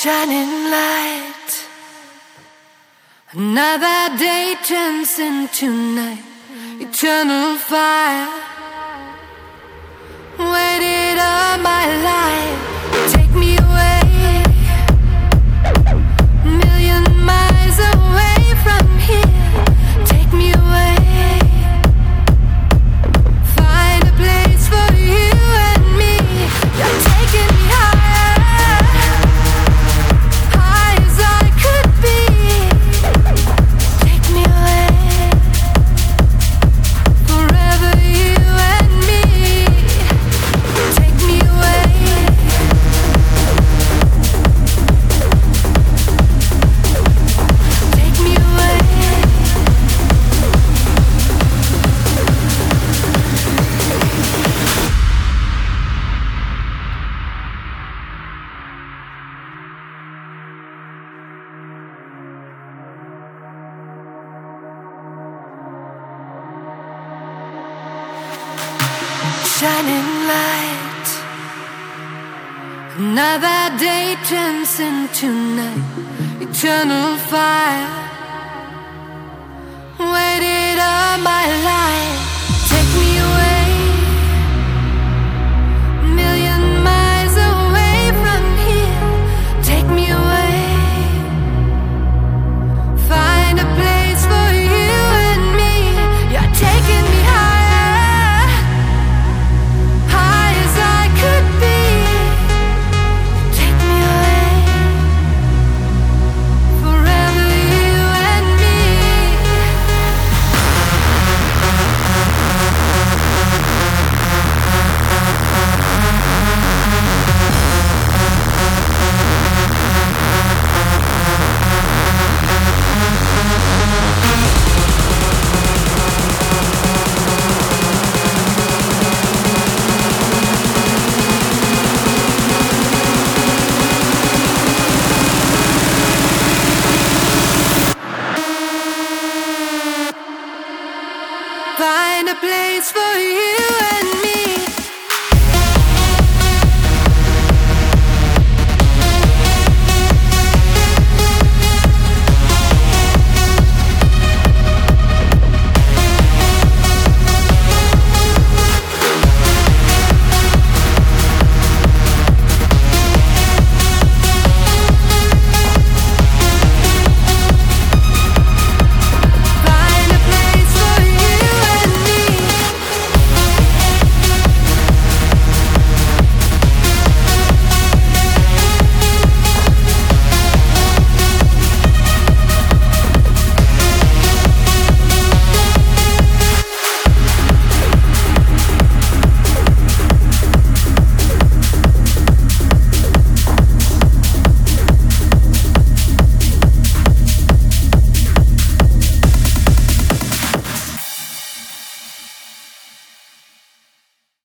Shining light. Another day turns into night. Eternal fire. Waited all my life. Take me away. A million miles away from here. Take me away. Find a place for you and me. You're taking me higher. High as I could be. Take me away. Forever you and me. Take me away. Take me away. Shining light. Another day turns into night. Eternal fire. Waited all my life.